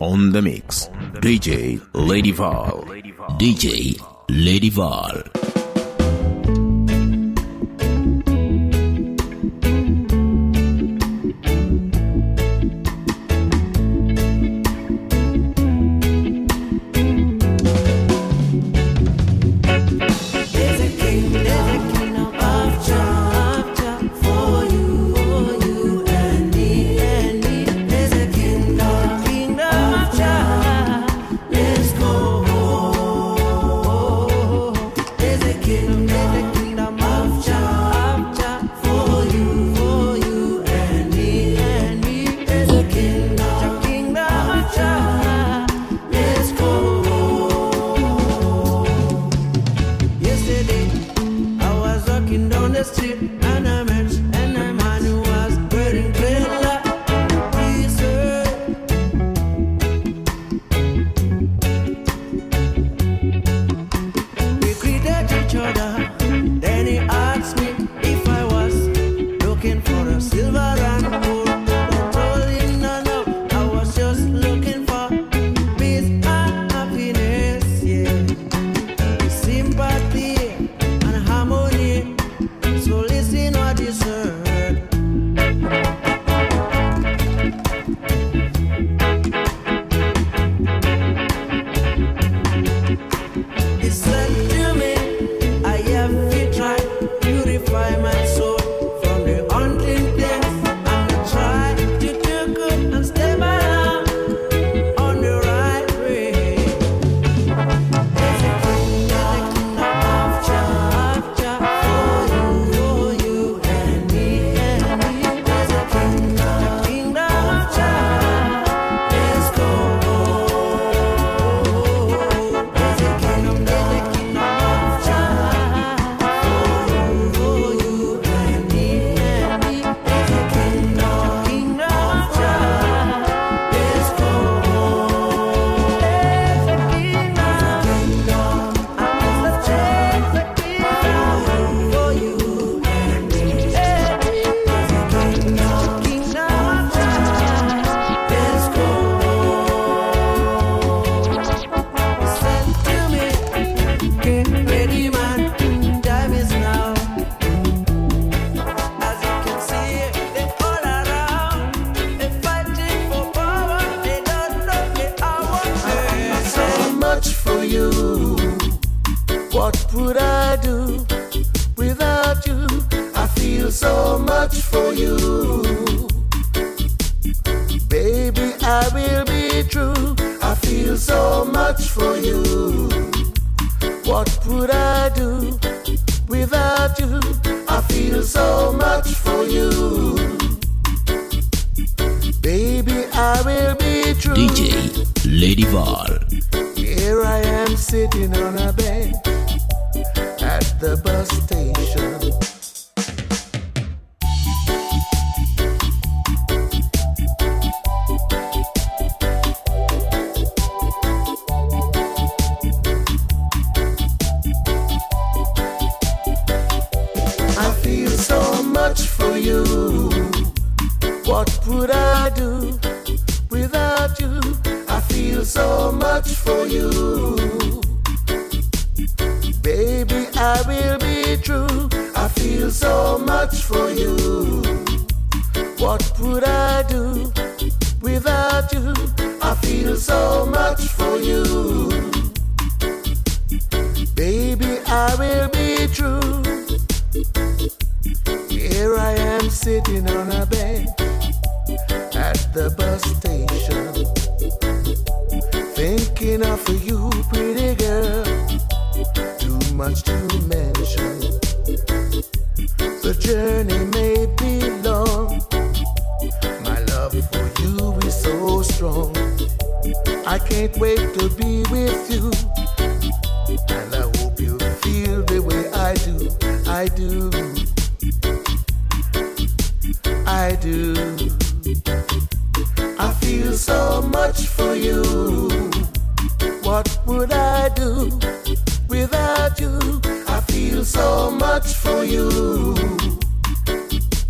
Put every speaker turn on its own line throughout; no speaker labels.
on the mix. DJ Lady Val. DJ Lady Val.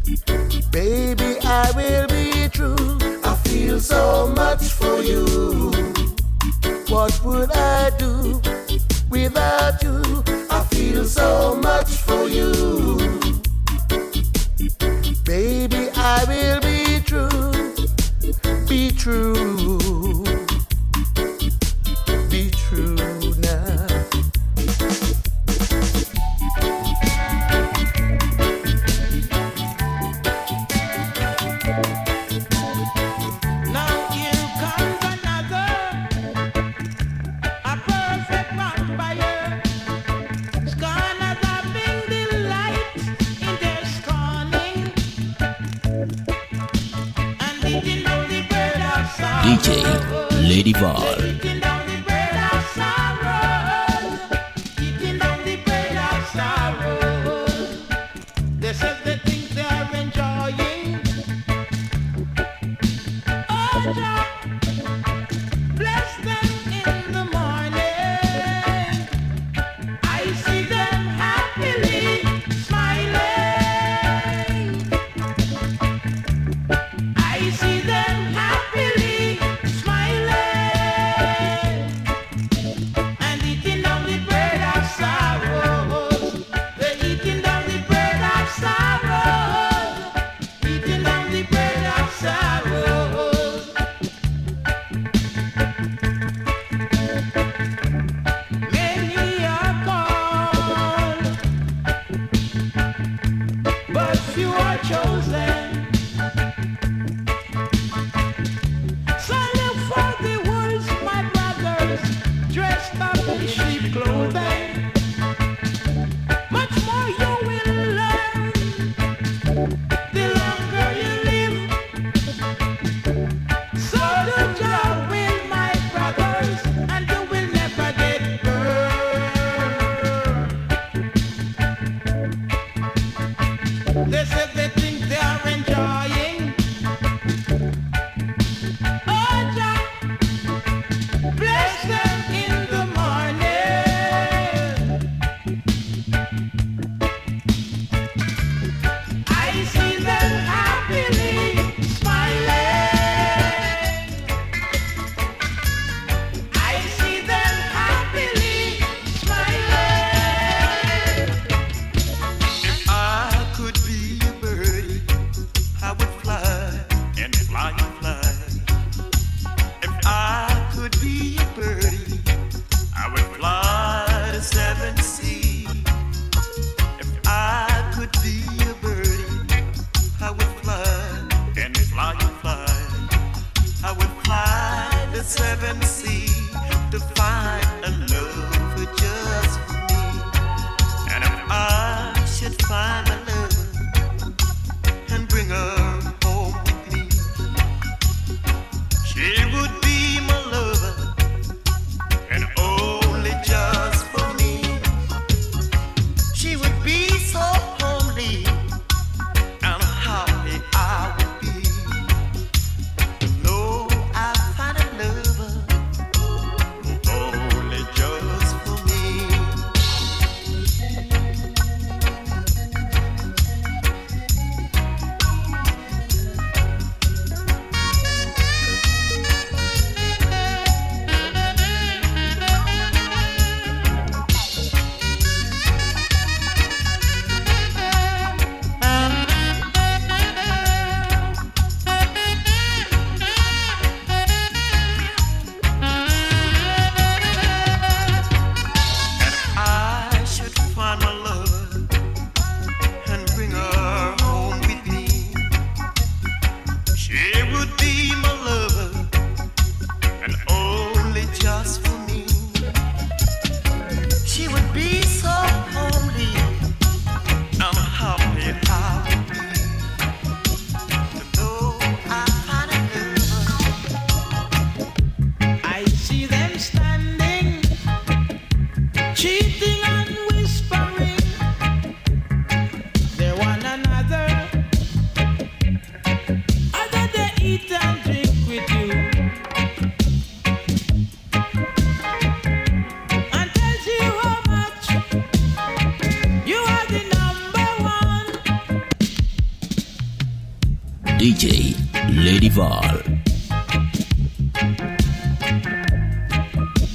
Baby, I will be true. I feel so much for you. What would I do without you? I feel so much for you. Baby, I will be true, be true, be true now.
Now here comes another, a perfect vampire, scorners having delight in their scorning, and eating down the bread of sorrow.
DJ Lady Val.
Eating down the bread of sorrow. Eating down the bread of sorrow. This is the things they are enjoying. Oh, Jah, bless them in the morning. I see them happily smiling. I see them happily smiling and eating down the bread of sorrows. They're eating down the bread of sorrows. Eating down the bread of sorrows. Many are called, but few are chosen. So look for the wolves, my brothers, dressed up in sheep clothing. Much more you will learn the longer you live. So do your will, my brothers, and you will never get burned. This is the thing they are enjoying. Oh, Jah, bless them in the morning. I see them happily smiling. I see them happily smiling.
If I could be a birdie, I would fly and fly and fly. If I could be a birdie, I would fly the seven seas. If I could be a birdie, I would fly and fly and fly. I would fly the seven seas to find a lover just for me. And if I should find a lover and bring her home with me, she would be my lover and only just for me. She would be so homely and happy I would be to know I find a lover only just for me. And if I should find my lover and bring her home with me, she would be my lover and only just for me. She would be so homely and happy I would be to know I find a lover.
I see them standing, cheating and whispering. They one another, other they eat and drink with you, and tells you how much you are the number one.
DJ Lady Val.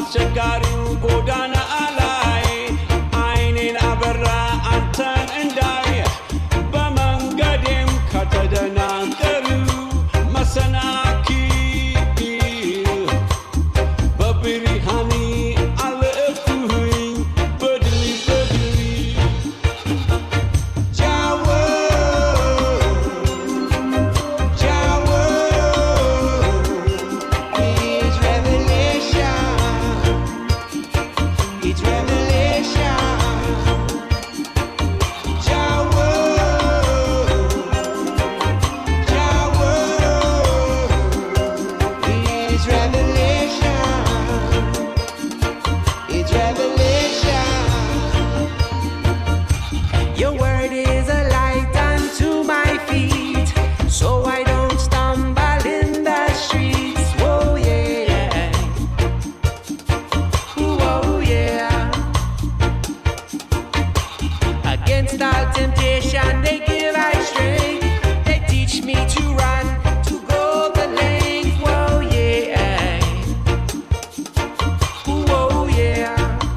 አስቸጋሪው ጎዳና ላይ አይኔን አበራ አንተን እንዳይ በመንገዴም ከተደናገሩ መሰናክል በብርሃኔ አለፍኩኝ በድል
Your word is a light unto my feet, so I don't stumble in the streets. Oh yeah, oh yeah. Against all temptation, they give I strength. They teach me to run, to go the length. Oh yeah, oh yeah.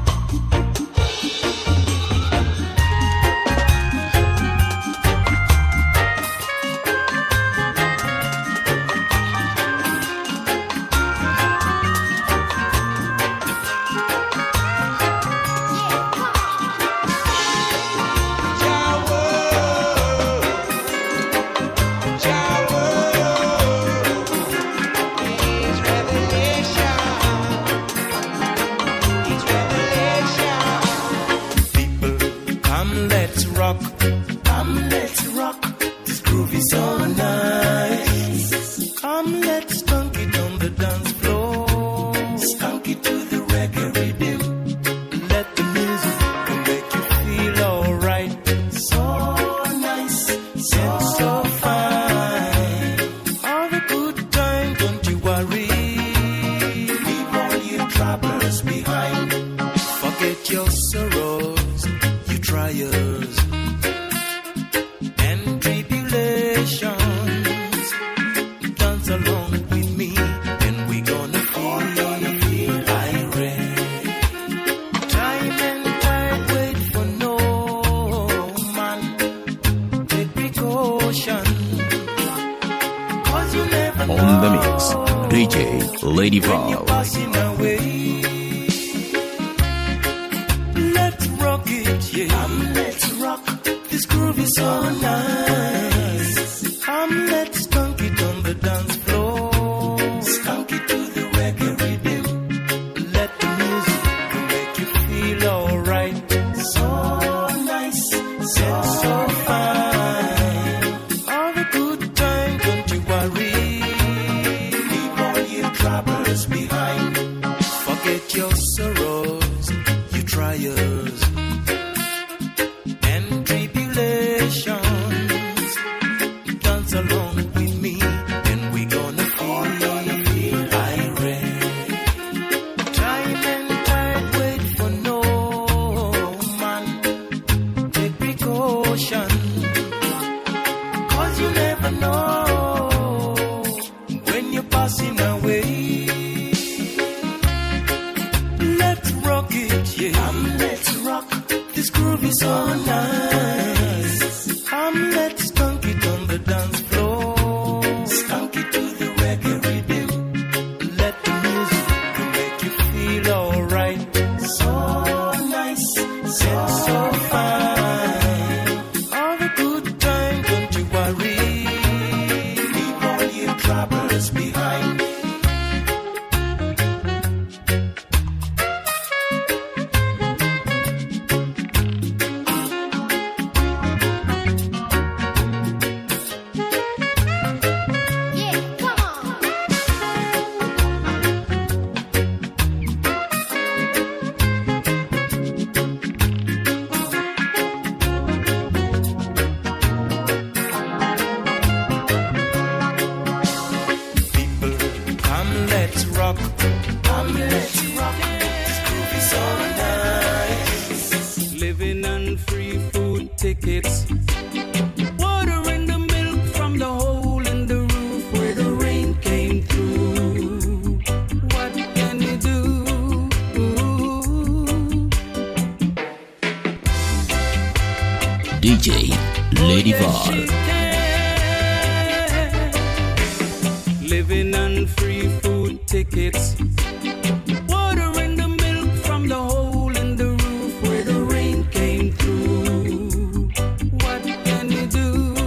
Come, let's rock. Come, let's rock. This groove is so nice. Come, let's skunk it on the dance floor. Skunk it to the reggae rhythm. Let the music make you feel alright. So nice, so fine. All the good time, don't you worry. Leave all your troubles behind. Forget your sorrows, your trials, and tribulations. Dance along with me, and we're gonna feel irate. Time and tide wait for no man. Take precaution, 'cause you never know.
On the mix, DJ Lady
When you're
Val.
passing away, let's rock it, yeah. Let's rock. This groove is so nice. Let's skunk it on the dance floor. Skunk it to the reggae rhythm. Let the music make you feel alright. So nice, so fine. All the good time, don't you worry. Leave all your troubles behind. Forget your sorrows, your trials, and tribulations. Dance along with me, and we're gonna feel irate. Time and tide wait for no man. Take precaution, 'cause you never know when you're passing away. Let's rock it, yeah. Let's rock. This groove is so nice. Let's skunk it on the dance floor. Skunk it to the reggae rhythm. Let the music make you feel alright. So nice, so fine. All the good time, don't you worry. Leave all your troubles behind.
tickets. Water in the milk from the hole in the roof where the rain came through. What can you do
Lady
yes,
Val.
she can. Living on free food tickets. Water in the milk from the hole in the roof where the rain came through. What can you do?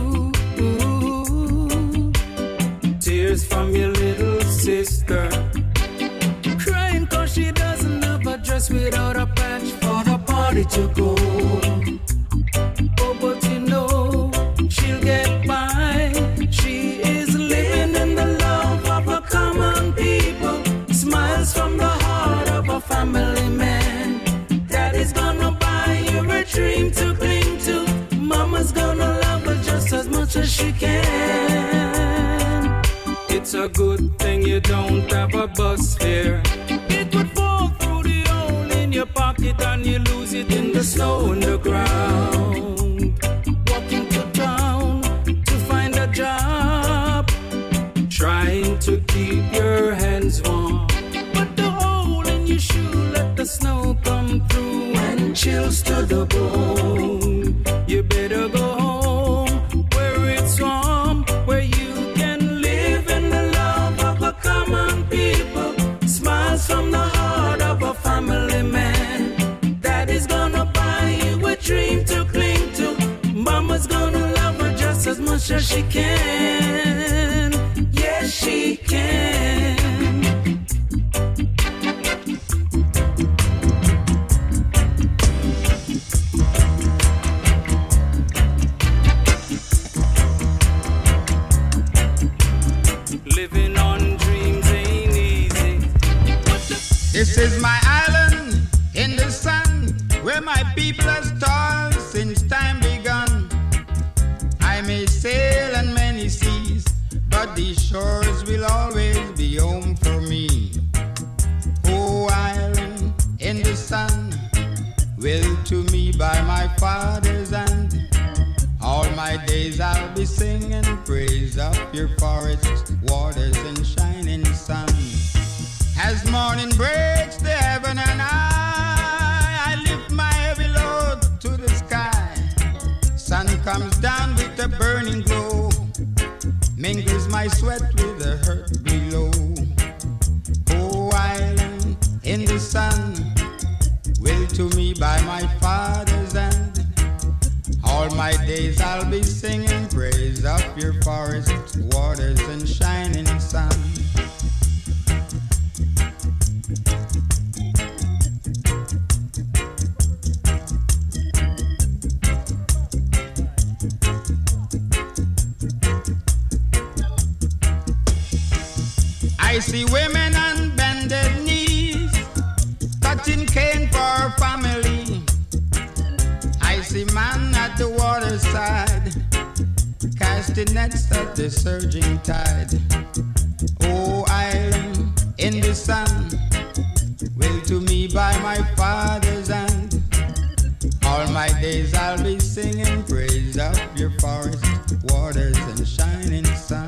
Tears from your little sister, crying cause she doesn't have a dress without a patch for the party to go. Oh, but you know she'll get by. She is living in the love of a common people. Smiles from the heart of a family man. Daddy's gonna buy you a dream to cling to. Mama's gonna love her just as much as she can. It's a good thing you don't have a bus fare. It would fall through the hole in your pocket and you lose it in the snow on the ground. Walking to town to find a job, trying to keep your hands warm. But the hole in your shoe let the snow come through and chills to the bone. You better go home where it's warm, where you can live in the love of a common people. Smiles from the heart of a family man. Daddy's gonna buy you a dream to cling to. Mama's gonna love her just as much as she can. Yes, she can. Living on dreams ain't easy.
This is my island in the sun, where my people have toiled since time begun. I may sail on many seas, but these shores will always be home for me. Oh, island in the sun, willed to me by my father's hand. All my days I'll be singing praise of your forests, waters, and shining sun. As morning breaks the heaven and I lift my heavy load to the sky. Sun comes down with a burning glow, mingles my sweat with the hurt below. Oh, island in the sun, willed to me by my father's hand. All my days I'll be singing praise of your forests, waters, and shining sun. I see women on bended knees, cutting cane for family. I see man at the waterside, casting nets at the surging tide. Oh, island in the sun, willed to me by my father's hand. All my days I'll be singing praise of your forest, waters, and shining sun.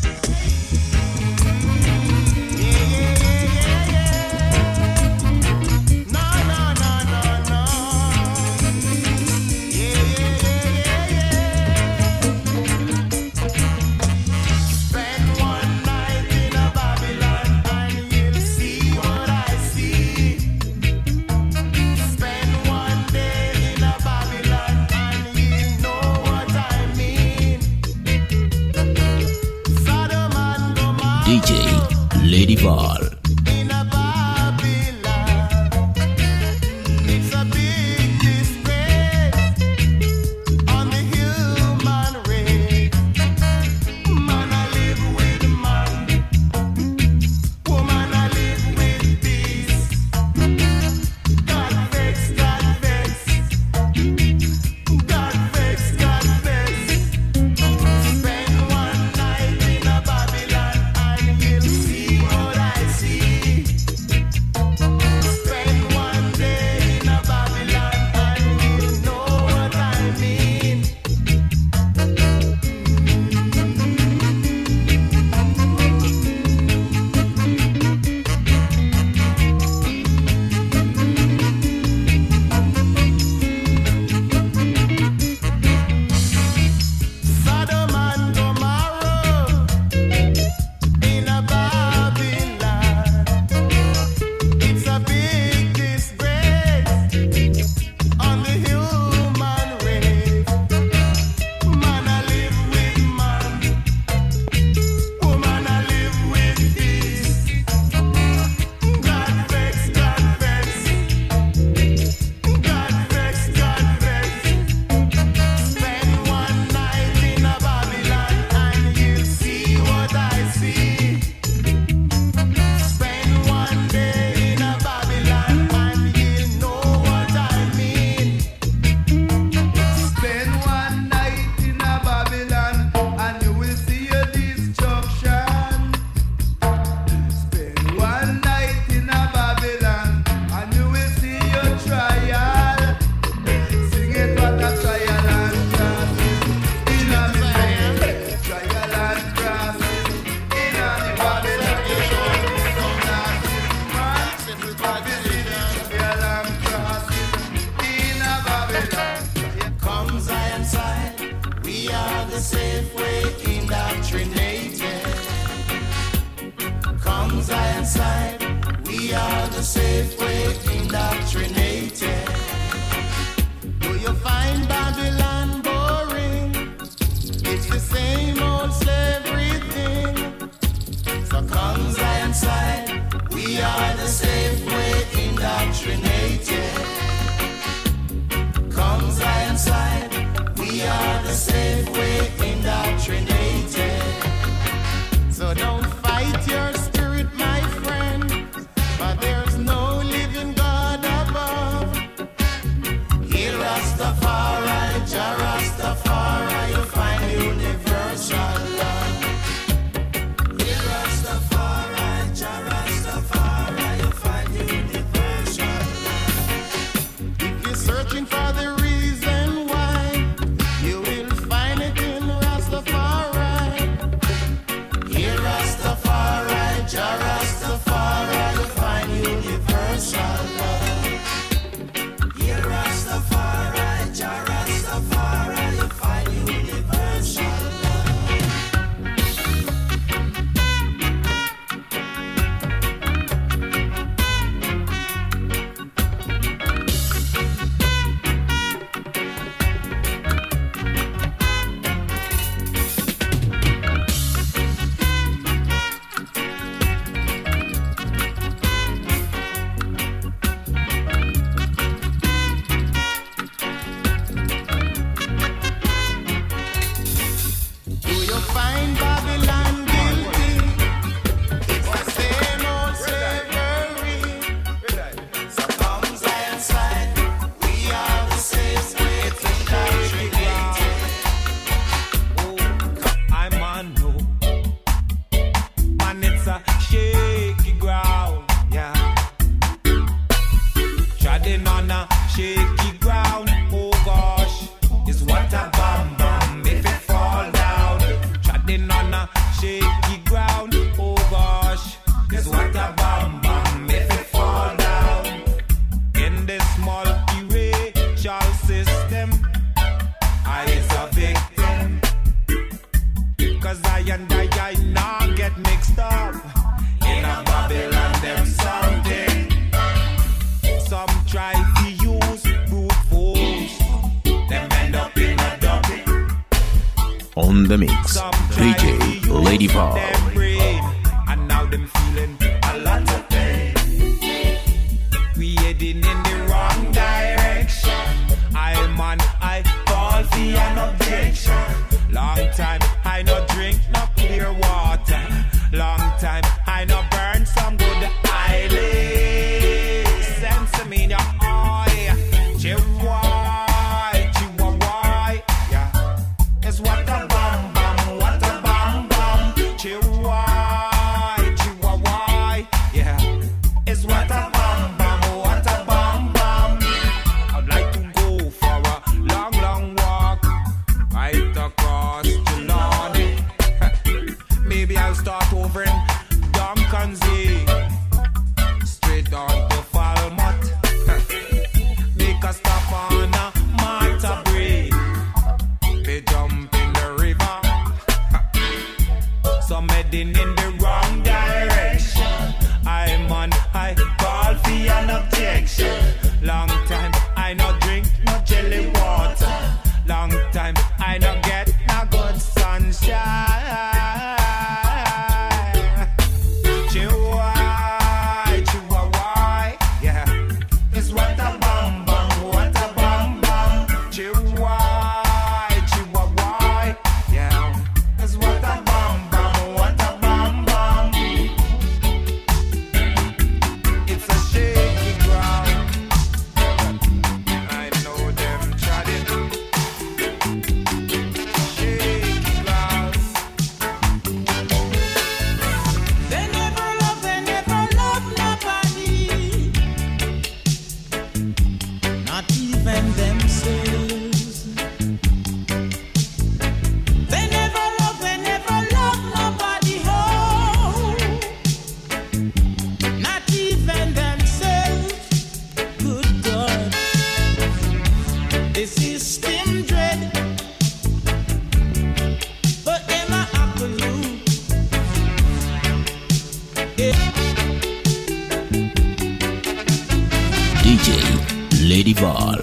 DJ Lady Val.
In a Babylon, it's a big disgrace on the human race. Man, I live with man. Woman, I live with peace. God vex, God vex. God vex, God vex. Spend one night in a Babylon and you'll see what I see. safe way indoctrinated. Come Zion side, we are the safe way indoctrinated. Do you find Babylon boring? It's the same old slavery thing. So come Zion side, we are the safe way indoctrinated. Come Zion side, we are the safe way indoctrinated. So don't fight your spirit, my friend, but there's no living God above. Hail Rastafari, Jah Rastafari, you find universal love. Hail Rastafari, Jah Rastafari, you find universal love. If you're searching for the reason why, you will find it in Rastafari. Hail Rastafari, Jah Rastafari, you find universal love. Hail Rastafari, Jah Rastafari, you find universal love. Do you find Babylon guilty? It's the same old slavery. So come Zion side, we are the safe way to indoctrinated.
I'm on no, and it's a shaky ground, yeah. Treading on a shaky ground, oh gosh, is what a bam bam if it fall down. Treading on a shaky ground, oh gosh, is what a bam bam if it fall down. In this multi-racial system, I is a victim. Cause I and I not get mixed up in a Babylon them something. Some try to use brute force, them end up in a dumping.
On the mix,
Some try
DJ
to use
Lady Val.
them brain, and now them feeling a lot of pain. We heading in the wrong direction. I call for an objection. Long time I no drink no clear water. Long time I no burn some good eyelids. Sense me in your eye. Chihuahua, chihuahua, yeah. It's what a bam bam, what a bam bam. Chihuahua, chihuahua, yeah. It's what a bam bam, what a bam bam. I'd like to go for a long, long walk right across Trelawney. Maybe I'll start over in Doncansey, straight on to Falmouth. Make a stop on a Matabry. They jump in the river. Some heading in the wrong direction. I'm on, I call for an objection. Long time I no drink no jelly water. Long time I no get no good sunshine. Chihuahua, chihuahua, yeah. It's what a bam bam, what a bam bam. Chihuahua, chihuahua, yeah. It's what a bam bam, what a bam bam. It's a shaky ground. I know them trying
DJ Lady Val.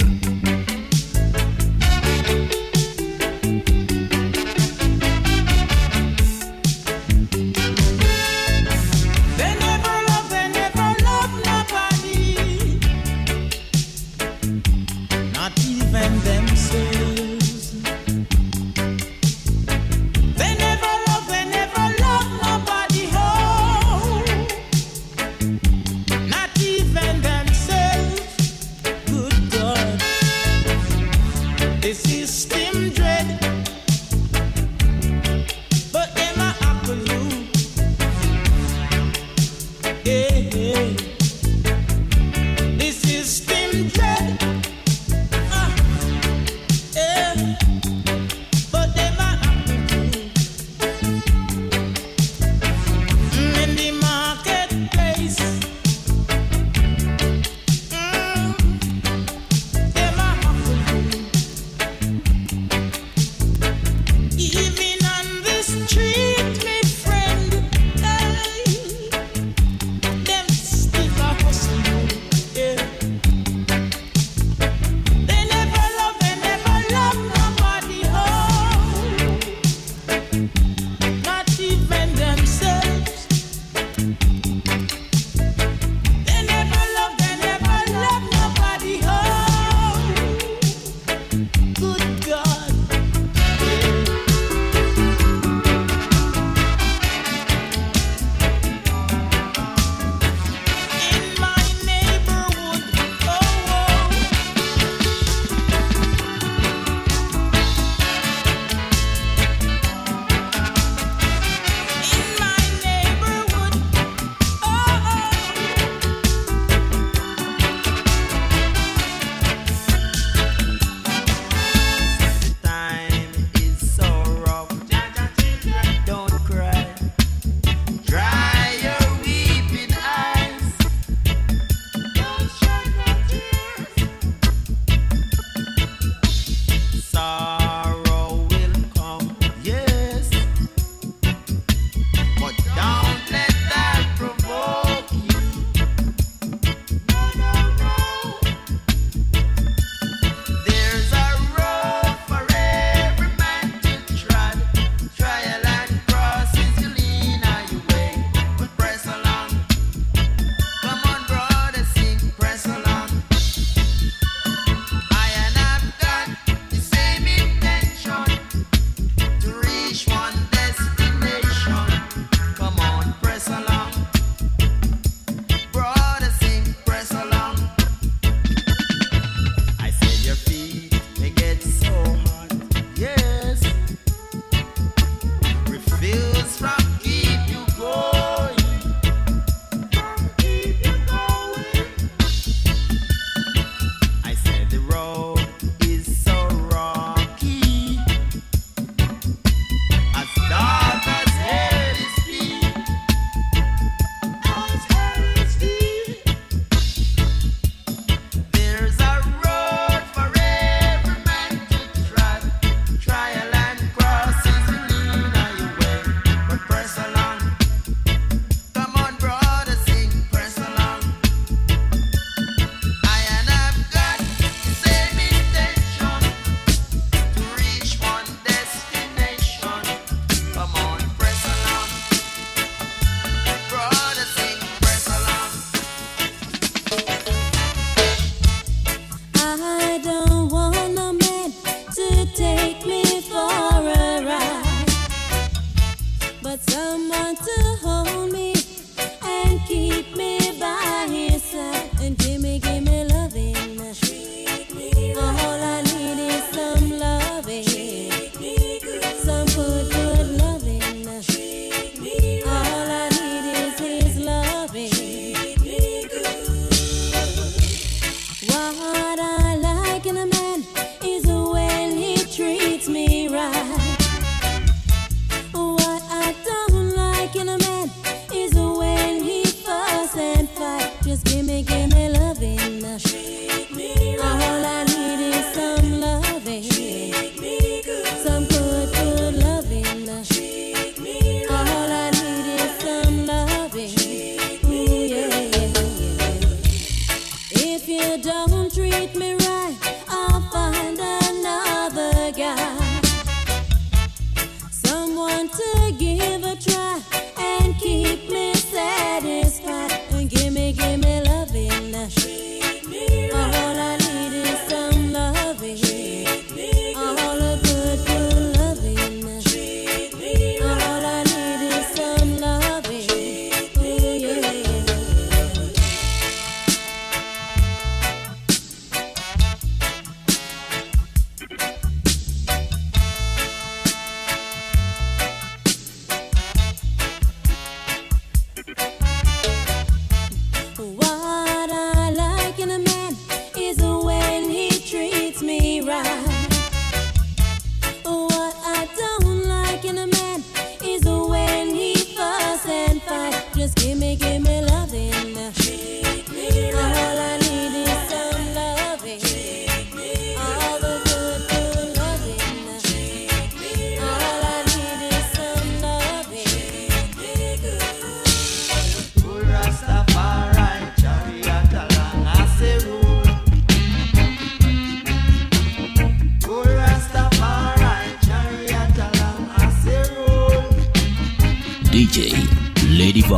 Not even themselves, good God.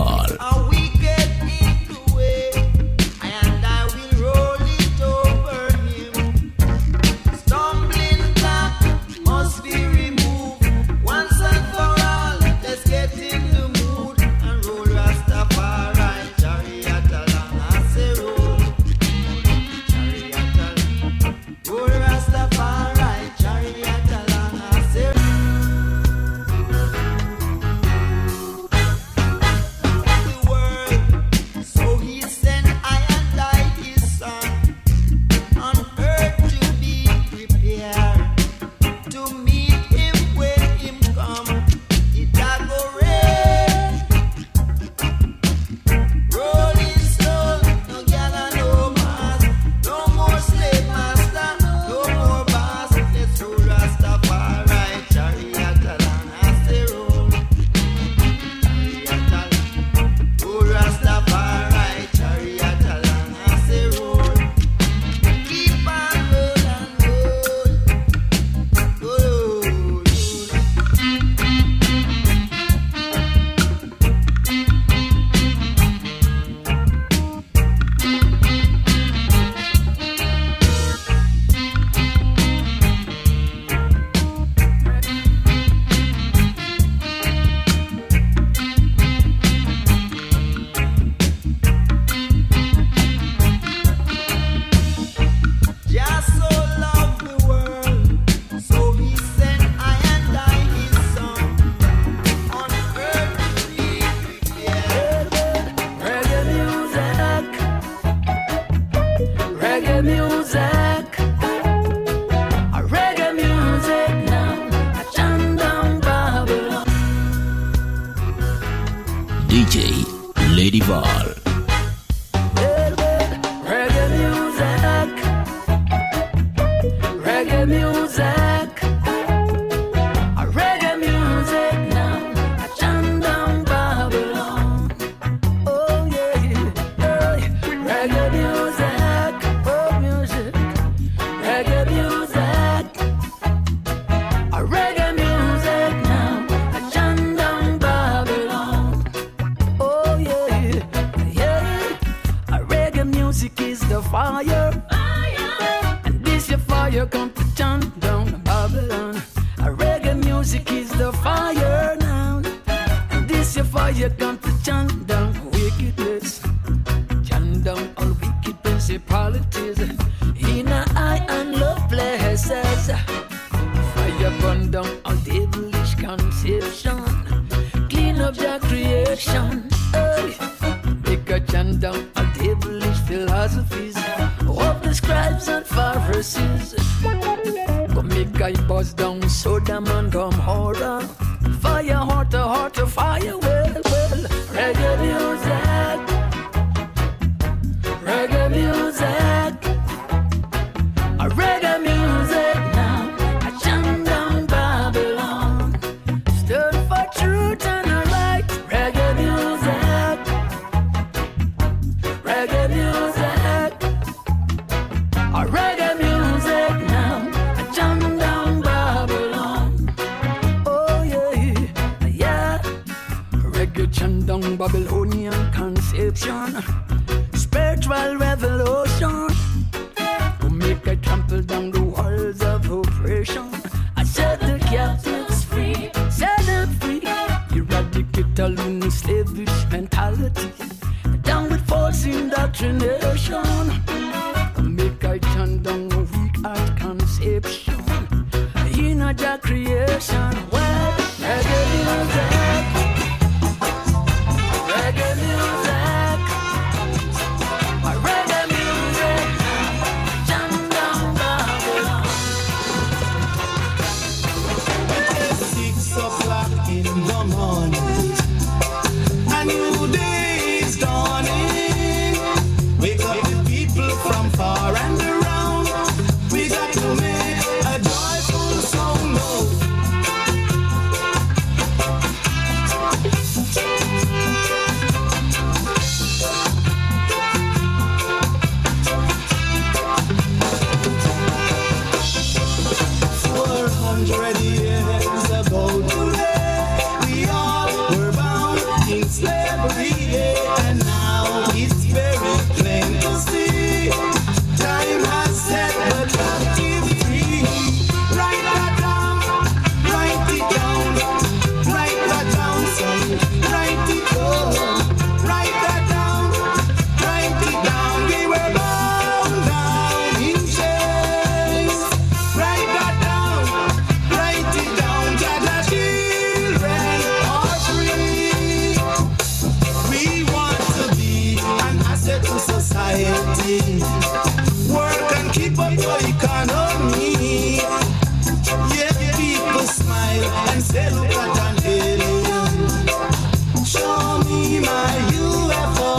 Val.
A wicked in the way, and I will roll it over him. Stumbling block must be removed once and for all. Let's get in the mood and roll Rastafari chariot along. I say roll chariot along, roll Rastafari chariot along. I say. So he sent I and I his son on earth to be prepared to meet him when him come. It a go rain, rolling stone, no gal and no mass, no more slave master, no more boss. Let's roll Rastafari chariot along. I say roll chariot along. Roll Rastafari chariot along. I say roll. Keep on roll and roll. Roll. Just so loved the world, so he sent I and I his son on earth to be prepared.
Reggae music, reggae music, a reggae music now, a chant down Babylon.
DJ Lady Val.
Reggae music, reggae music, a reggae music now, a chant down Babylon. Oh yeah, reggae music, oh music, reggae music, a reggae music now, a chant down Babylon. Oh yeah, yeah, a reggae music is the fire. And this your fire come to chant down Babylon. A reggae music is the fire now. And this your fire come to chant down wickedness. Chant down all wicked principalities in a high and low places. Fire burn down all devilish conception. Clean up their creation. Hey. Make a chant down all devilish philosophies of the scribes and Pharisees. Go make I buzz down Sodom and Gomorrah. Fire, heart to fire, well. Reggae music, reggae music, a reggae music now, a chant down Babylon. Stood for truth and a right. Reggae music, reggae music, a reggae music now, a chant down Babylon. Oh
society. Work and keep up your economy. Yeah, people smile and say, look at an alien. Show me my UFO.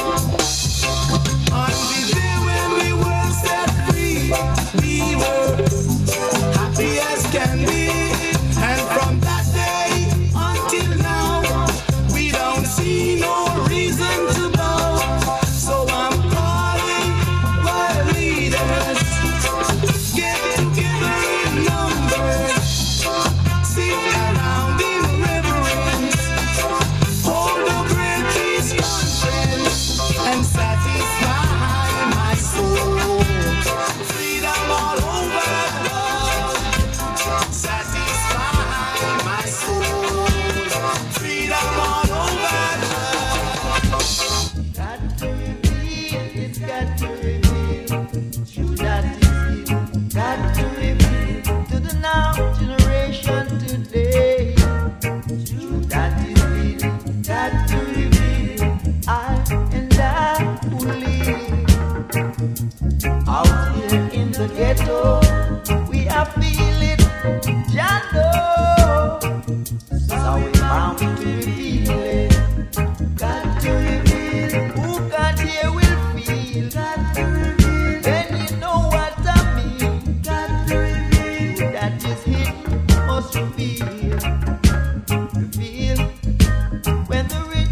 On the day when we were set free, we were happy as can be. And from that day until now, we don't see no reason to bow. So I'm calling my leaders, get together in numbers, sit around in reverence, hold a great peace conference, and satisfy my soul. Freedom all over the world, satisfy my soul. Freedom all over the world.
Got to reveal, it's got to reveal. True that is it. Got to reveal to the now generation today. True that is it. Got to reveal. I and I will live out here in the ghetto. We are feeling Jando. So we bound to reveal it. Got to reveal. Who got here will feel. Got to reveal. Then you know what I mean. Got to reveal. That is hidden must reveal. Reveal. When the rich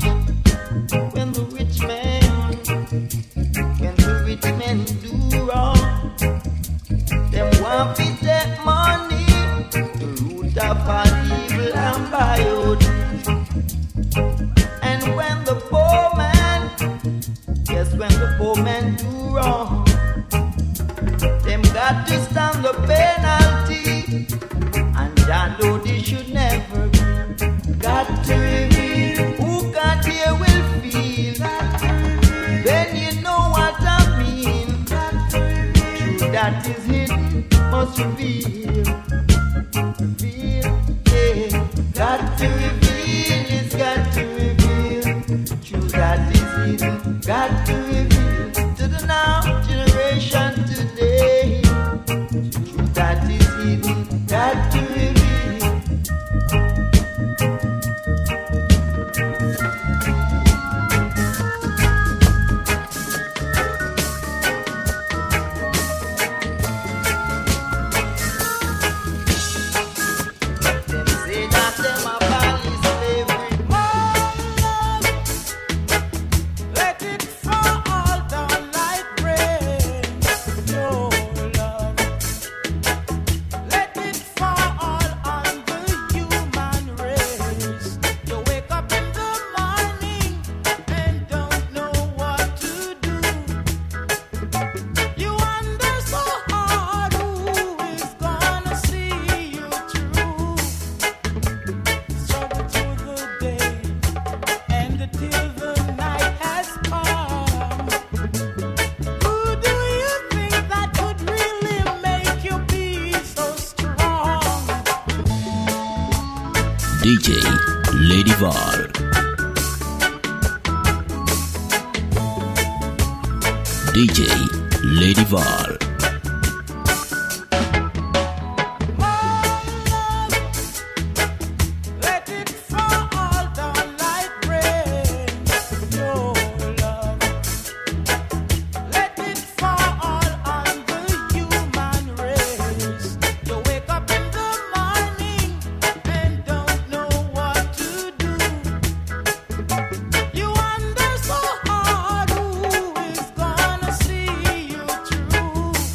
men do wrong, them want to take money, the root of all evil and bad. And when the poor man do wrong, them got to stand the penalty. And John know this should never be. Got to reveal. Who got here will feel. Then you know what I mean. True that is hidden must reveal. Reveal, yeah. Got to reveal, it's got to reveal. True that is hidden, got to reveal to the now generation today. True that is hidden, got to reveal. Them say that them abolish slavery.
Let it fall down like rain, your love. Let it fall on the human race. You wake up in the morning and don't know what to do. You wonder so hard who is gonna see you through. Struggle through the day and till the night has come. Who do you think that could really make you be so strong?
DJ Lady Val. DJ Lady Val.
Let it fall down like rain, your love. Let it fall on the human race. You wake up in the morning and don't know what to do. You wonder so hard who is gonna see you through.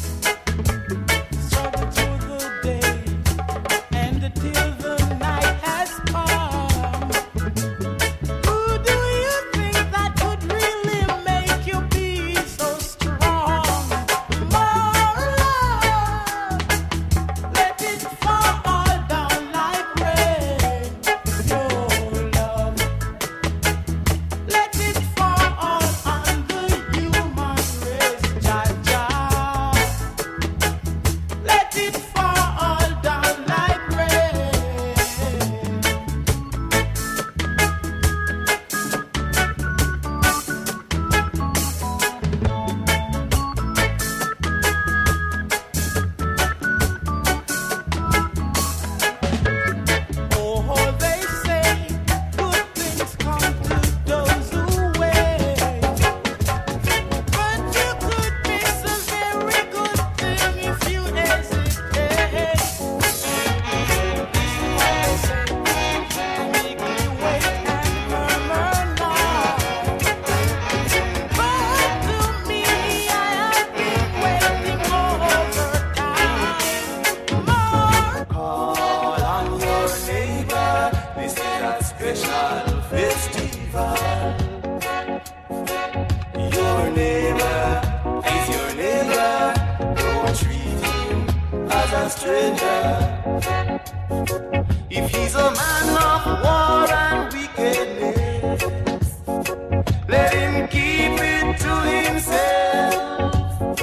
stranger. If he's a man of war and wickedness, let him keep it to himself.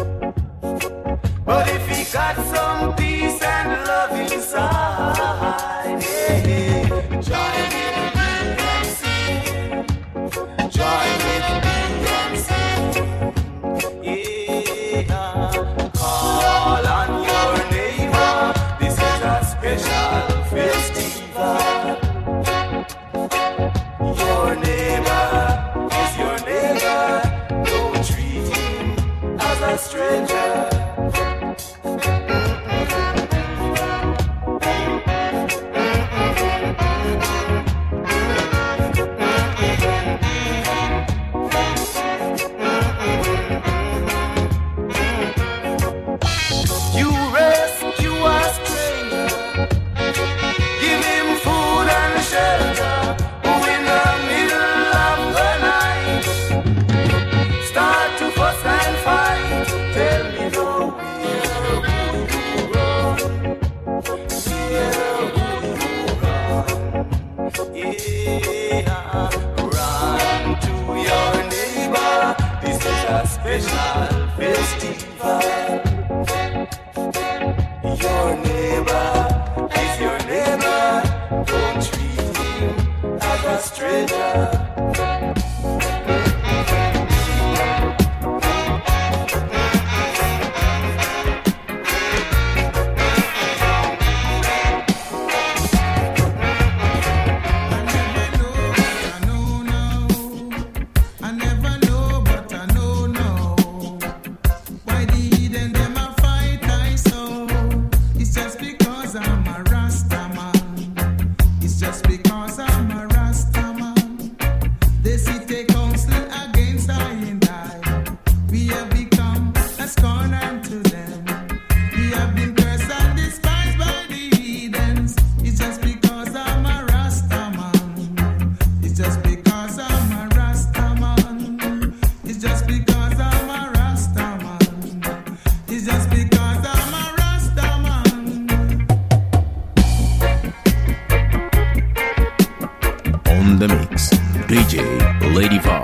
But if he got some peace and love inside, hey, join with me and sing. Join with me and sing. Yeah, call on your neighbor. This is a special festival. Your neighbor is your neighbor. Don't treat him as a stranger. Special festival. Your neighbor is your neighbor. Don't treat him as a stranger.
The mix, DJ Lady Val.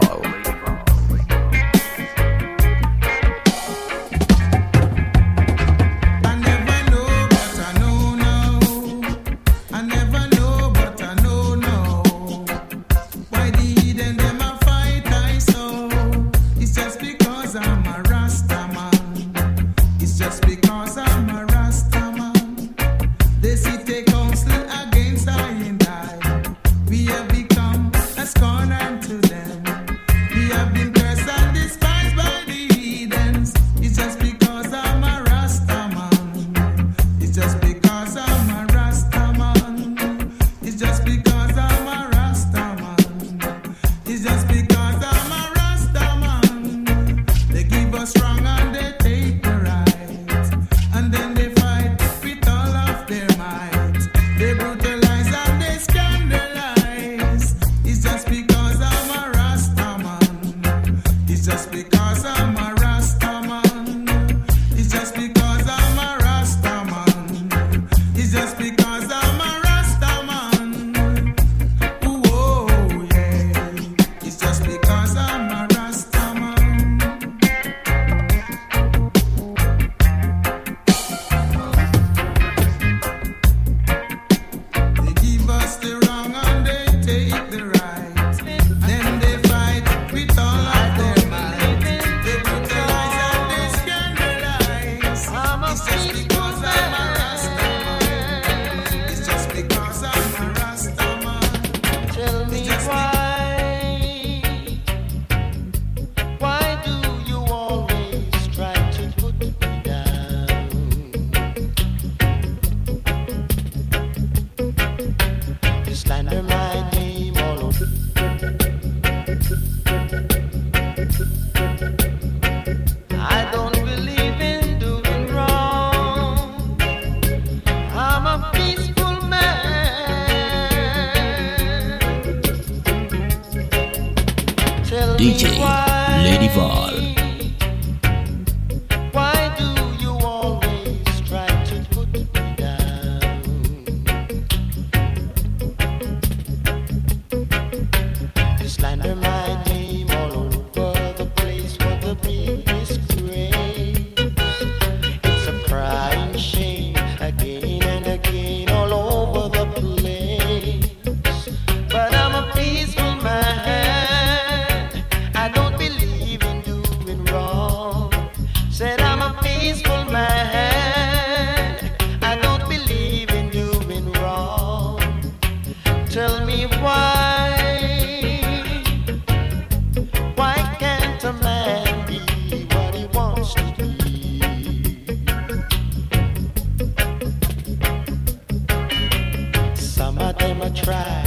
Some of them a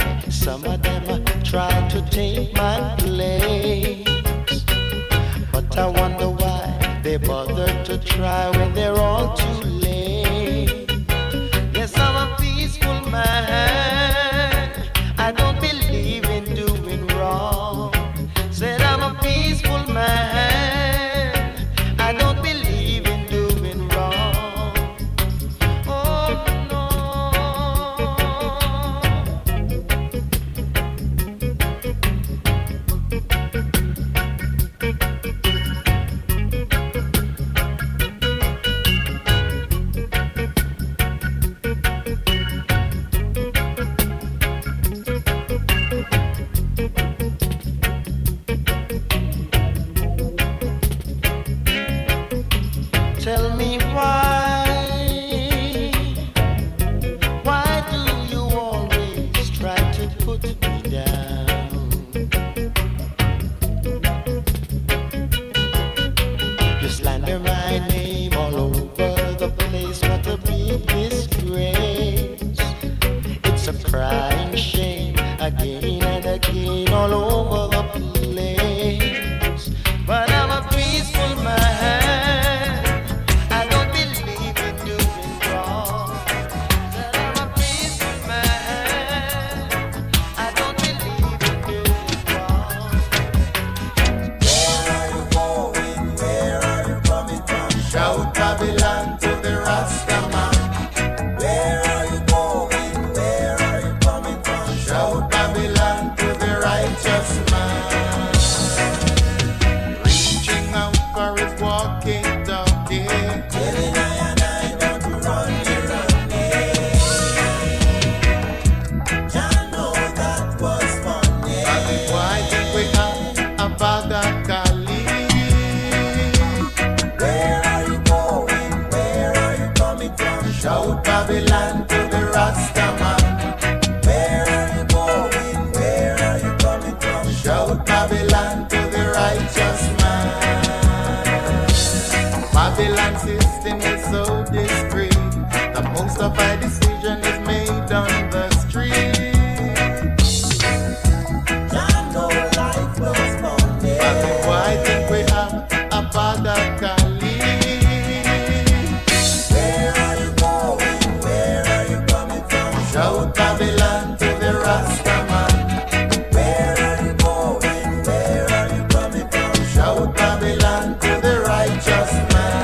try to take my place, but I wonder why they bother to try when they're all too late. Yes, I'm a peaceful man, I don't believe in doing wrong. Said I'm a peaceful man, I don't believe in doing wrong. Oh no. Tell me why do you always try to put me down? You slander my name all over the place, what a big disgrace. It's a crying shame again and again all over the place. But I'm a peaceful man, shout Babylon to the Rastaman. Where are you going? Where are you coming from? Shout Babylon to the righteous man. Reaching out for his walking, talking. Telling I don't run it. Y'all know that was funny. But why think we have a bad Kali? Shout Babylon to the Rastaman. Where are you going? Where are you coming from? Shout Babylon to the righteous man. Babylon system is so discreet that most of our decision is made on the street. Y'all know life was funny. But why think we have a bad Kali? Shout Babylon to the Rastaman. Where are you going? Where are you coming from? Shout Babylon to the righteous man.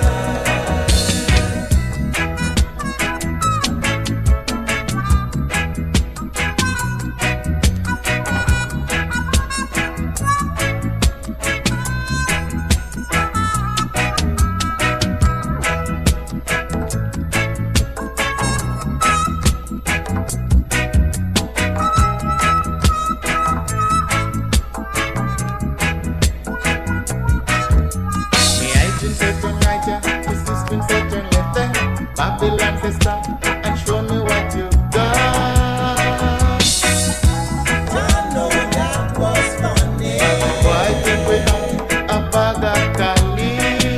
Babylon say stop and show me what you got. I know that was funny. Why think we have a bag of Kali?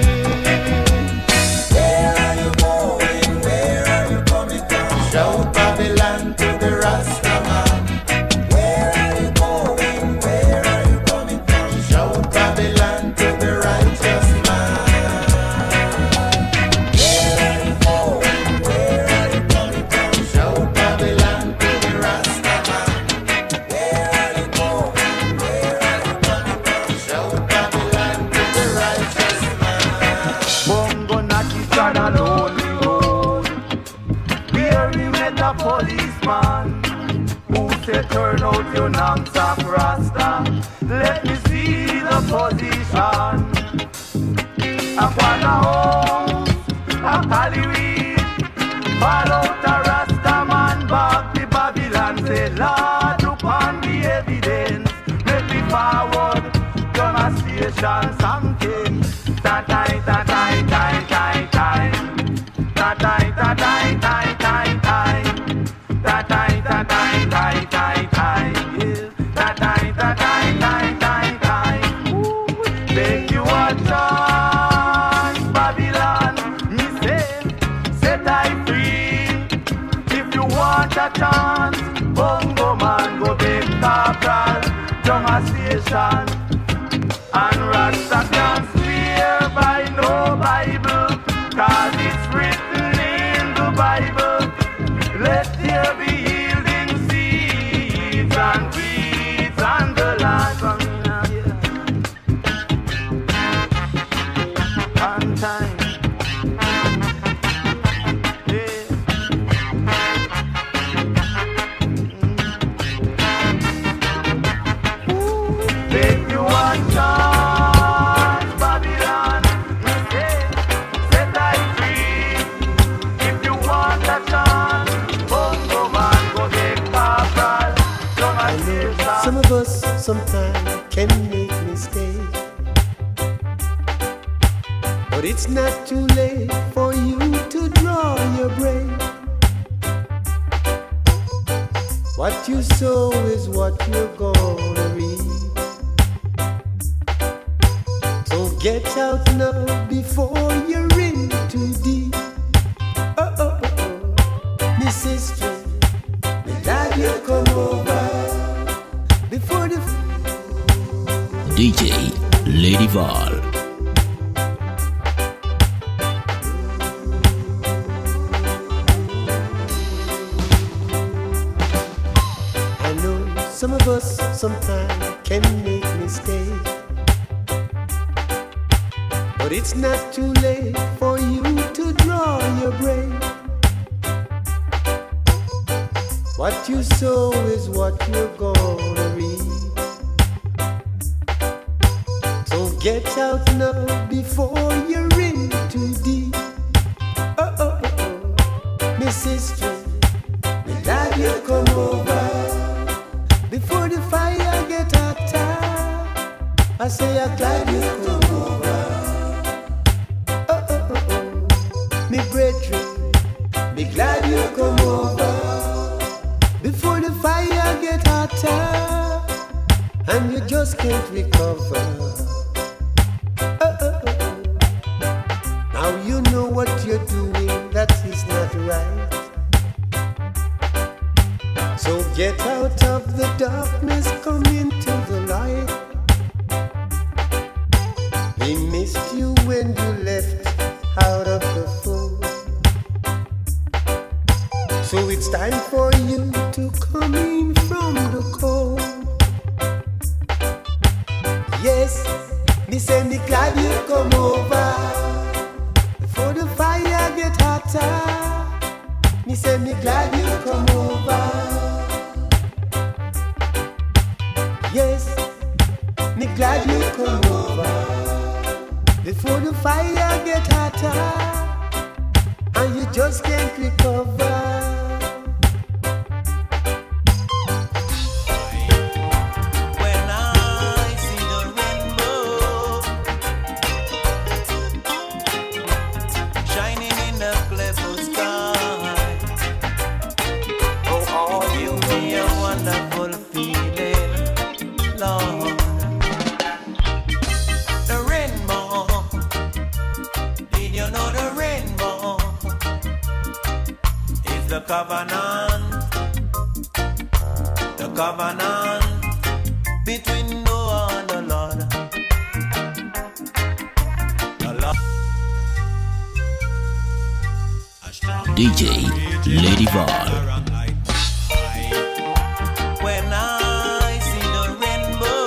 Where are you going? Where are you coming from? Shout Babylon to the Rastaman. Where are you going? Where are you coming from? Shout Babylon to the righteous man.
Policeman who said turn out your knocks of Rasta. Let me see the position. Upon a house, a Hollywood, fall out a Rasta man back the Babylon. Say Lord, look on the evidence. Let me forward demonstration something. Ta-tai, ta-tai, tai-tai, tai. Ta-tai, ta-tai, tai-tai, tai. Ta-tai, ta-tai, tai-tai, tai. Ta-tai, ta-tai, tai-tai, tai. Take you a joy. a chance, bongo man go big corporal, down a station. And Rasta can't swear by no Bible, 'cause it's written in the Bible. Let there be yielding seeds and weeds on the land. On time. Take you one chance, Babylon. Set I free. If you want a chance, bongo man go take corporal. Don't I say
Some of us sometimes can make mistakes, but it's not too late for you to draw your break. What you sow is what you're gonna reap. So get out now before you're in too deep. Miss Sister, me glad you come over before the
DJ Lady Val.
I know some of us sometimes can make mistakes, but it's not too late for you to draw your break. What you sow is what you're gonna reap. So get out now before you're in too deep. Miss Sister, me glad you come over before the fire get hotter. I say I'm glad you come over. Me brethren, me glad you come over before the fire get hotter and you just can't recover. Now you know what you're doing, that is not right. So get out of the darkness, come into the light. We missed you when you left out of the fold. So it's time for you to come in from the cold. Yes, me say me glad you come over before the fire get hotter. Me say me glad you come over. Yes, me glad you come over before the fire get hotter and you just can't recover.
The covenant between Noah and the Lord.
DJ Lady Val.
When I see the rainbow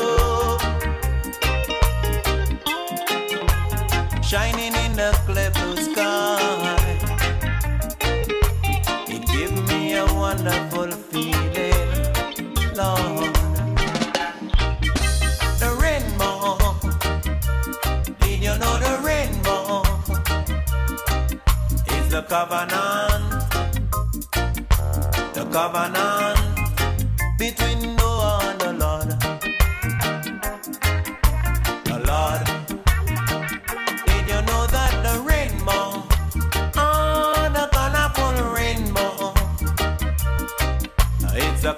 shining in the clear blue sky, it gives me a wonderful feeling, Lord. The rainbow, did you know the rainbow is the covenant between Noah and the Lord. The Lord, did you know that the rainbow, the colorful rainbow, it's a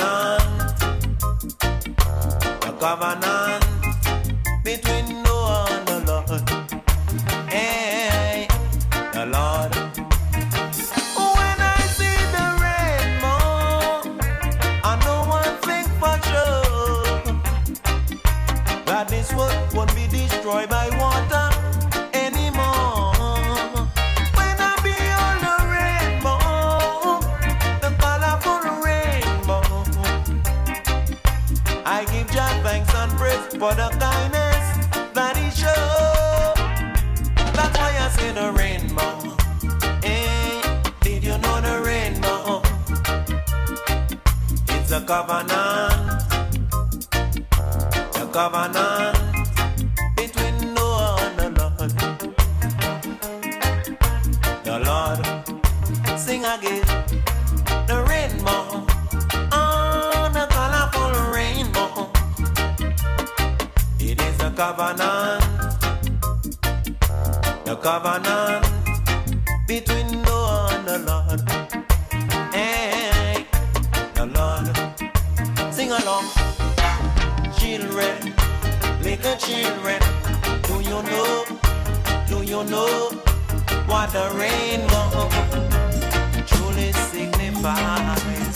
covenant between Noah and the Lord. Hey, the Lord. When I see the rainbow,
with a rainbow. Hey, did you know the rainbow? It's a covenant. A covenant between Noah and the Lord. The Lord, sing again. The rainbow, oh, the colorful rainbow. It is a covenant. The covenant between Noah and the Lord. Hey, the Lord, sing along. Children, little children, do you know what the rainbow truly signifies?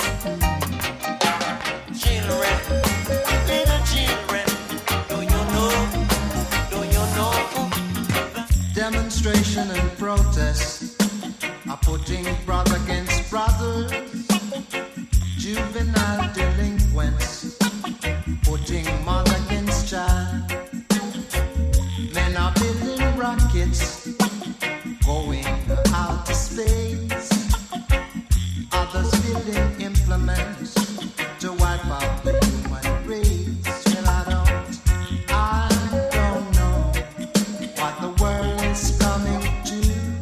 Children, little children, do you know?
Demonstration and protest are putting brother against brothers, juvenile delinquents putting mother against child. Men are building rockets, going out to space. Others building implements to wipe out the human race. Well, I don't know what the world is coming to.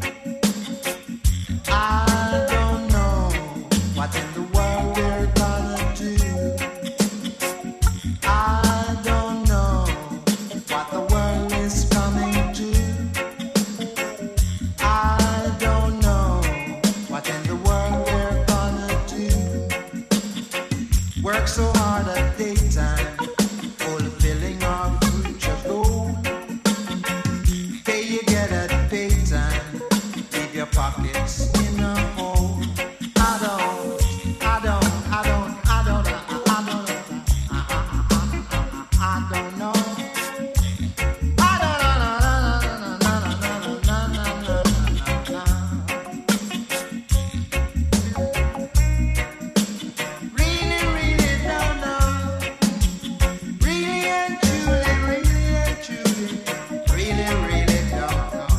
I don't know what in the world we're gonna do. I don't know what the world is coming to. I don't know what in the world we're gonna do. Work so hard at daytime, fulfilling our future goal. Pay you get at paytime, leave your pockets in a hole. I don't know. I don't know. Really don't know. Really and truly, really don't know.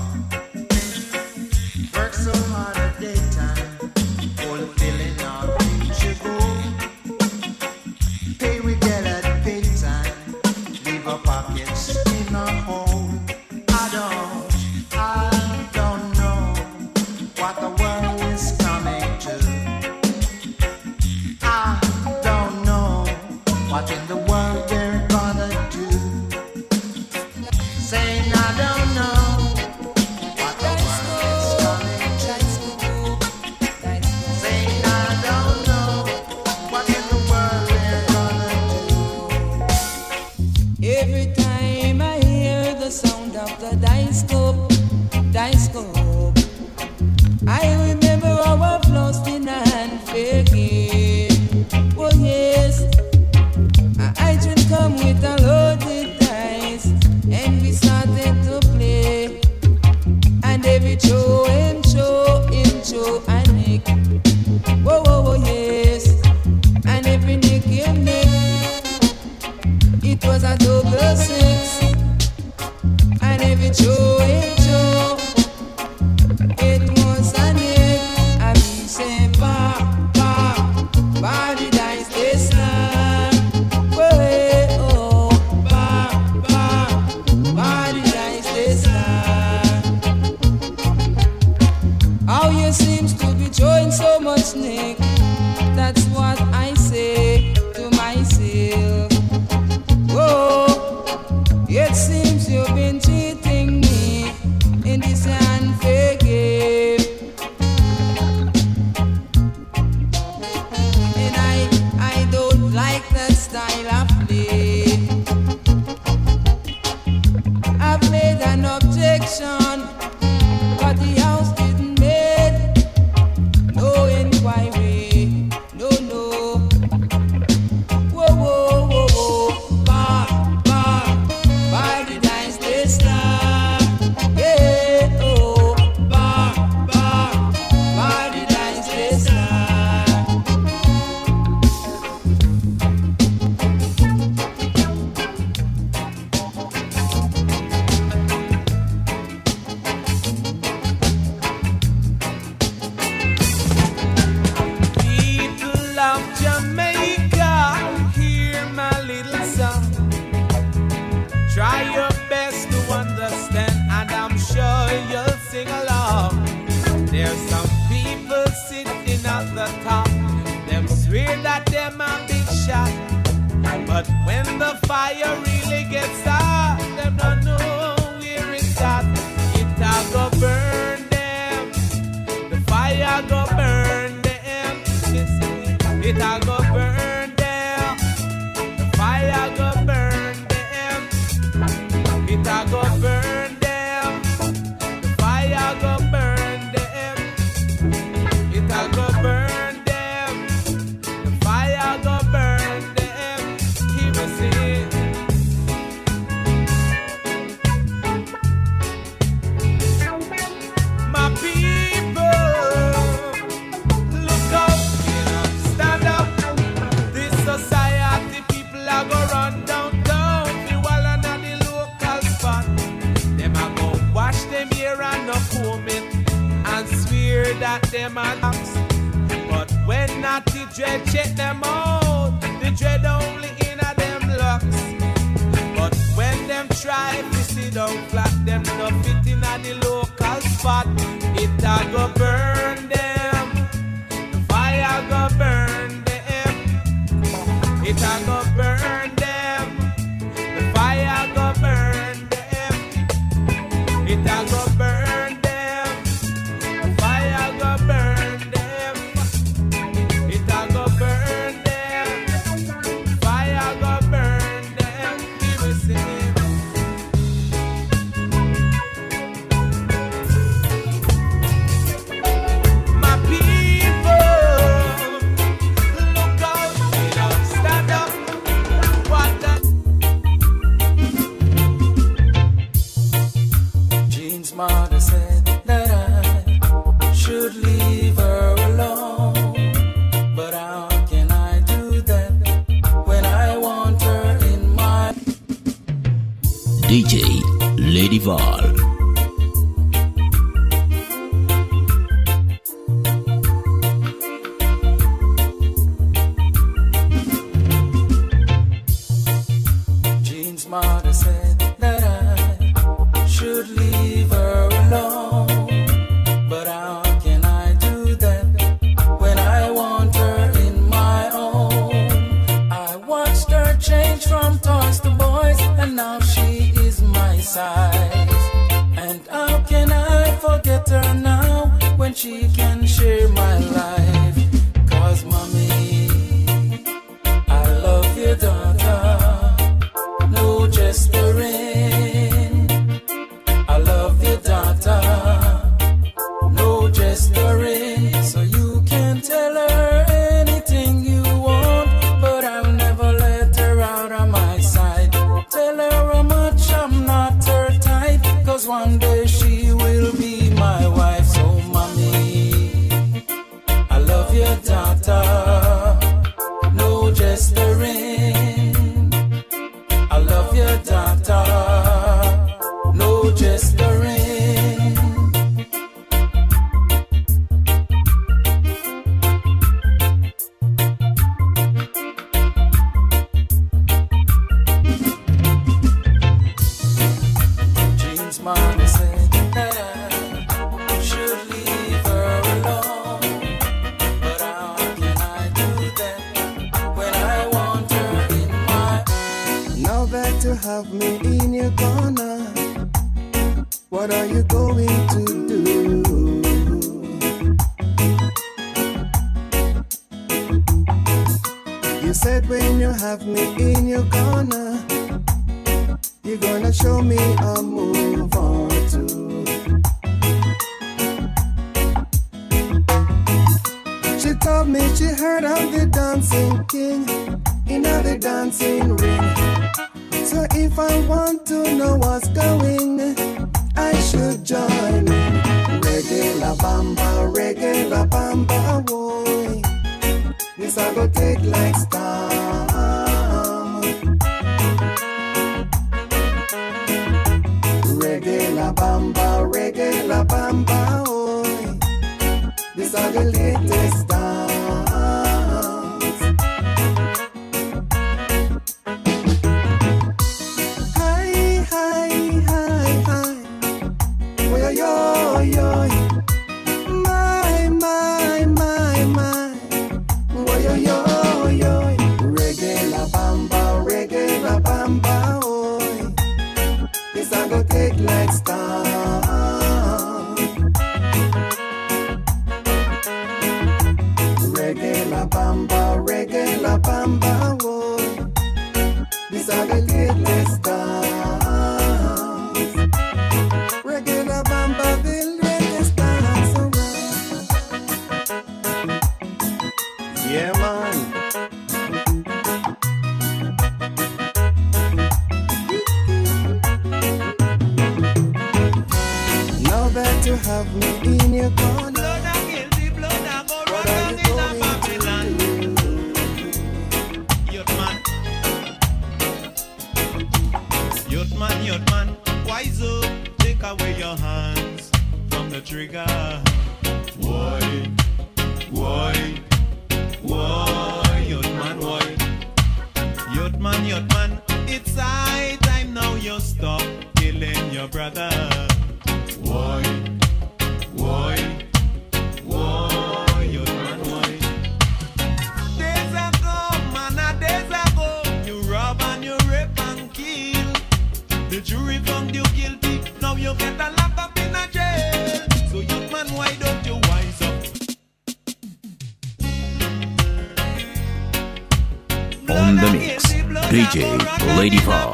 Work so hard at daytime, fulfilling our future goal. Pay we get at paytime, leave our pockets in a hole. I don't know what the world is coming to. I don't know what in the world we're gonna do. Saying I don't know what the world is coming to. Saying I don't know what in the world we're gonna do.
Every time I hear the sound of the disco, I remember our flossing and faking. Oh yes, I should come with a loaded dice, and we started to play. And every show and nick. Whoa, yes. And every nick, it was a double six. And every show and it was a nick. And we say, body dice this time. Oh, body dice this time.
sing along. There's some people sitting at the top. Them swear that them a big shot. But when the fire really gets hot, them don't know where it's at. It a go burn them. The fire go burn them. It a go burn them. The fire go burn them. It a go burn them. The fire go burn them. It a go burn them. The fire go burn them. Hear me sing. My people, look up, stand up. This society, people are go run downtown. The wall and the local spot. Them a go wash them hair and no comb it, and swear that them a dogs. But when Natty Dread check them out, the dread only in a them locks. But when them try to sit down flat, them no fit in a the local spot. It a go burn them. The fire go burn them. It a go burn them. The fire go burn them. It a go burn them. The fire go burn them. It a go burn them. The fire go burn them. Hear me sing. My people, look out, stand up. What the
Jean's mother said that I should leave her alone. But how can I do that when I want her in my...
DJ Lady Val.
Jean's mother said that I should leave her alone. But how can I do that when I want her in my own? I watched her change from toys to boys, and now she is my size. And how can I forget her now when she can share my life? 'Cause mommy, I love your daughter. No gesturing. I love your daughter. No gesturing. So you can tell her anything you want, but I'll never let her out of my sight. Tell her how much I'm not her type, 'cause one day she will be my wife. So mommy, I love your daughter. No gesturing. I love your daughter. No gesturing. Jean's mother said that I should leave her alone. But how can I do that when I want her in my...
Now that you have me in your corner, what are you going to do? You said when you have me in your corner, you're gonna show me a move or two. She told me she heard of the dancing king in the dancing ring. So if I want to know what's going, I should join in. Reggae la bamba, boy. This I go take like storm. Reggae la bamba, boy. This are the latest dance. Hi, hi, hi, hi. Oh, yo, yo. bad to have me in your corner.
Blood and guilty, blood and go run down in a Babylon. Youth man, wise up, take away your hands from the trigger. Why, youth man, it's high time now you stop killing your brother. Why, youth man, why? Days ago, you rob and you rape and kill. The jury found you guilty, now you get a lock up in a jail. So youth man, why don't you wise up?
On the mix, DJ Lady Val.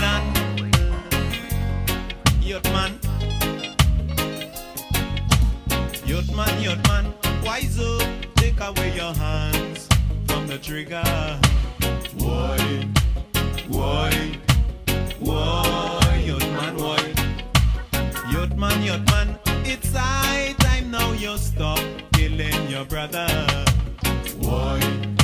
Youth man, wise up, take away your hands from the trigger. Why, youth man, it's high time now you stop killing your brother. Why,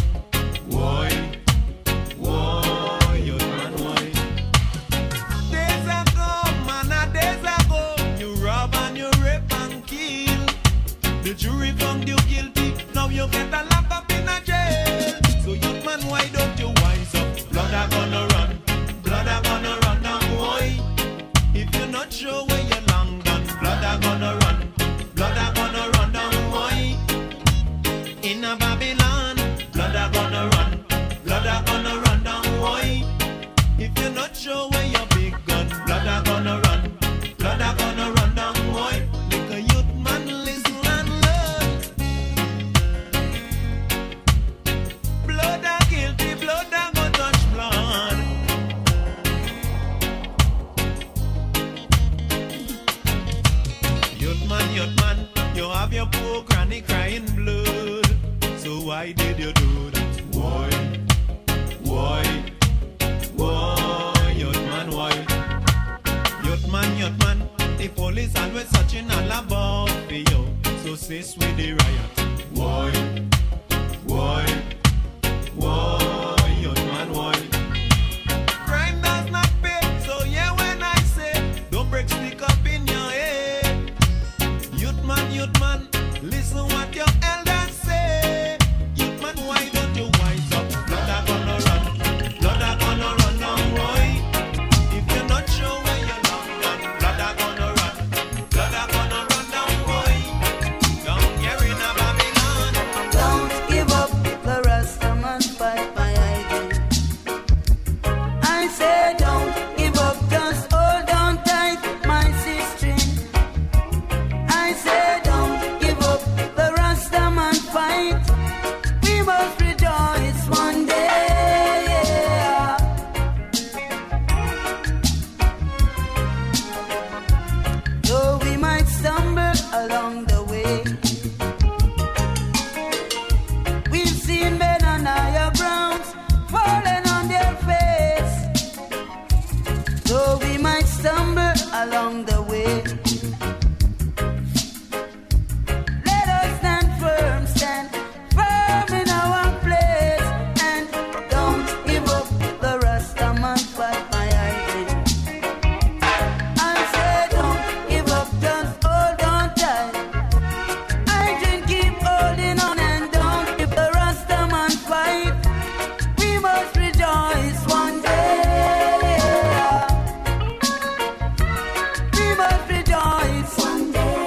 youth man, why? Days ago, you rob and you rape and kill. The jury found you guilty, now you get a lock up in a jail. So youth man, why don't you wise up? Blood are gonna run now, boy. If you're not sure where you're long gone, blood are gonna run down, boy. In a Babylon, blood are gonna run down, boy. If you're not sure where your big gun, blood are gonna run down, boy. Like a youth man, listen and learn. Blood are guilty, blood are gonna touch blood. Youth man, you have your poor granny crying blood. So why did you do that? Why, youth man, why? Youth man, the police always searching all about for you. So sis with the riot. Why, youth man, why? Crime does not pay, so yeah, when I say, don't break stick up in your head. Youth man, listen what your elders say. Youth man, why don't you wise up? Blood are gonna run now, boy. If you're not sure where you're long gone, blood are gonna run down, boy. Down here in a Babylon.
Don't give up, the Rastaman fight my idea. I say don't give up, just hold on tight, my sister. I say don't give up, the Rastaman fight. We must rejoice one day. Though we might stumble along the way, we've seen men on higher grounds falling on their face. Though we might stumble along the way, let us stand firm in our place, and don't give up, the Rastaman fight my idea. I say don't give up, just hold on tight. I can keep holding on, and don't give the Rastaman fight. We must rejoice one day. We must rejoice one day.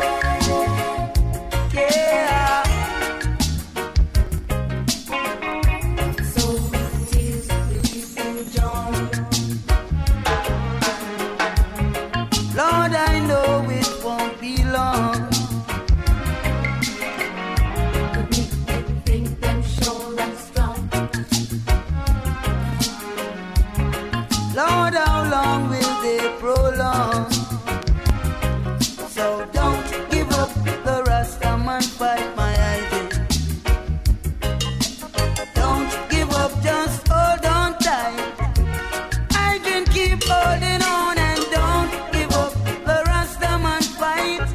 Yeah. So tears will give you joy. Lord, I know it won't be long. But we think them sure and strong. Lord, how long will they prolong? So don't give up, the Rastaman fight my idea. Don't give up, just hold on tight. I can keep holding on, and don't give up, the Rastaman fight.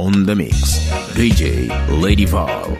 On the mix, DJ Lady Val.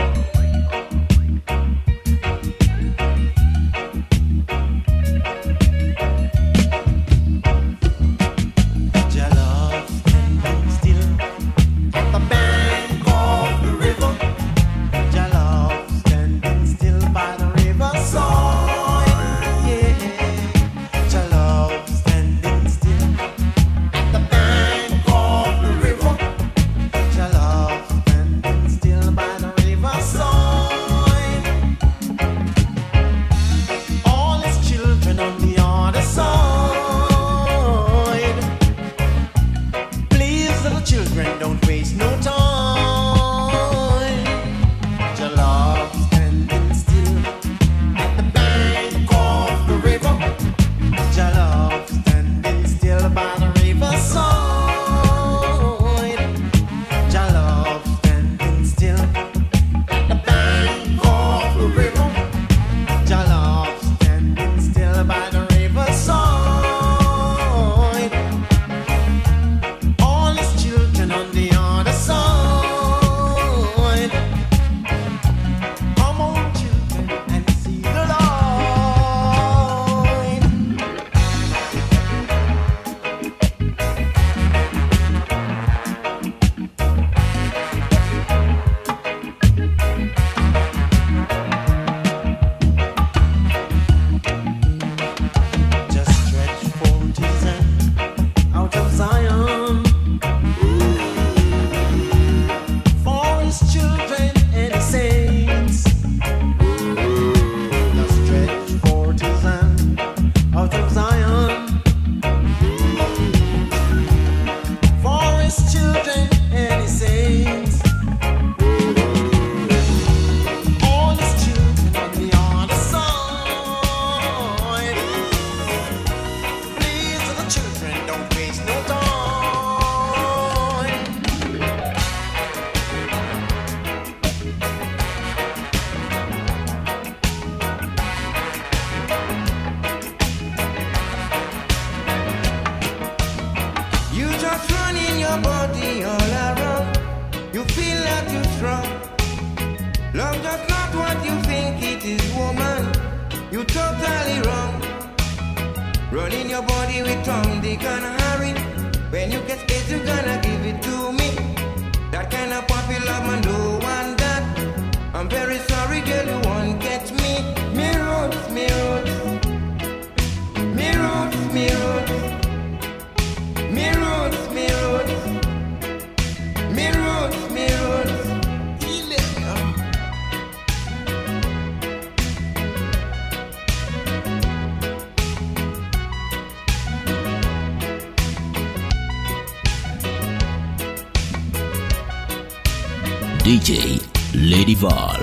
DJ Lady Val.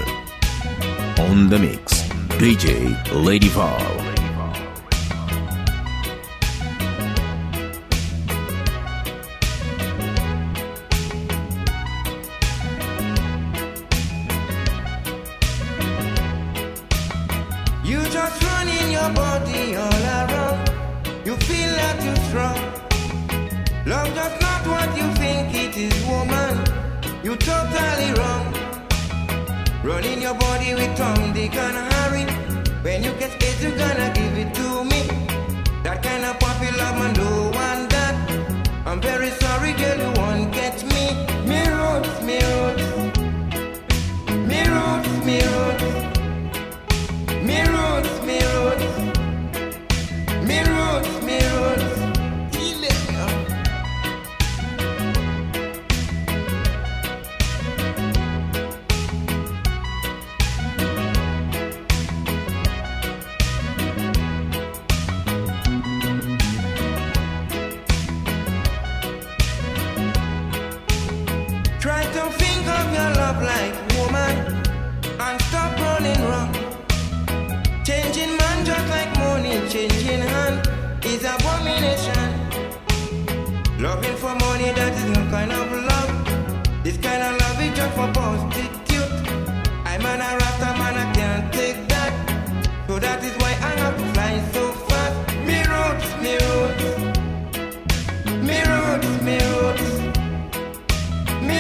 On the mix, DJ Lady Val.
You just running your body all around. You feel that you're strong. Love just not what you think it is, woman. You totally wrong. Running your body with Tom, Dick and Harry. When you get space, you gonna give it to me. That kind of puppy love, man, don't want that. I'm very sorry, girl, you won't get me. Me roots, me roots. Me roots, me roots. Me roots, me roots. Me roots, me roots. Try to think of your love like woman and stop running wrong. Changing man just like money, changing hand is abomination. Loving for money, that is no kind of love. This kind of love is just for prostitute. I'm an a rasta man, I can't take that. So that is why I have to fly so fast. Me roots, me roots. Me roots, me roots. Me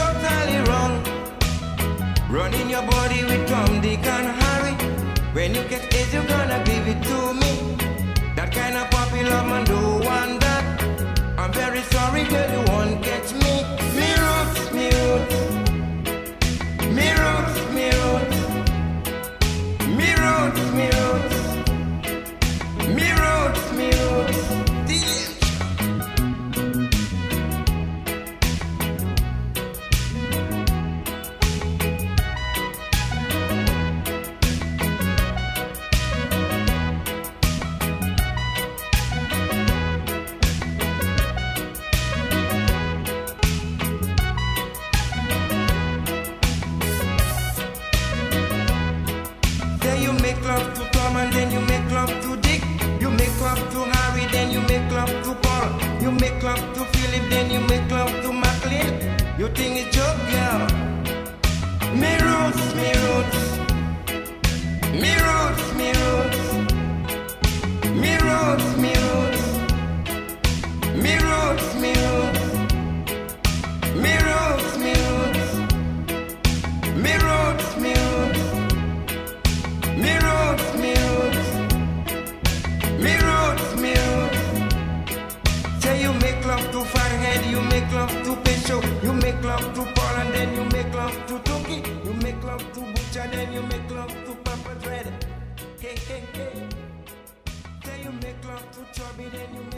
totally wrong. Running your body with Tom, Dick and Harry. When you get age, you're gonna give it to me. That kind of puppy love, man, don't want that. I'm very sorry, girl, you won't catch me. Me roots, me roots. Me roots, me roots. Me roots, me roots. Me roots, me roots. Love to Tom and then you make love to Dick. You make love to Harry, then you make love to Paul. You make love to Philip, then you make love to Maclean. You think it's joke, girl? Me roots, me roots. Me roots, me roots. Me roots, me roots. Me roots, me roots. Me roots, me roots. Me roots, me roots. Me roots, me roots. Me roots, me roots. Say you make love to Farhead, you make love to Pincho, you make love to Paul and then you make love to Tookie. You make love to Butch and then you make love to Papa Dread. Hey, hey, hey. Say you make love to Chubby, then you make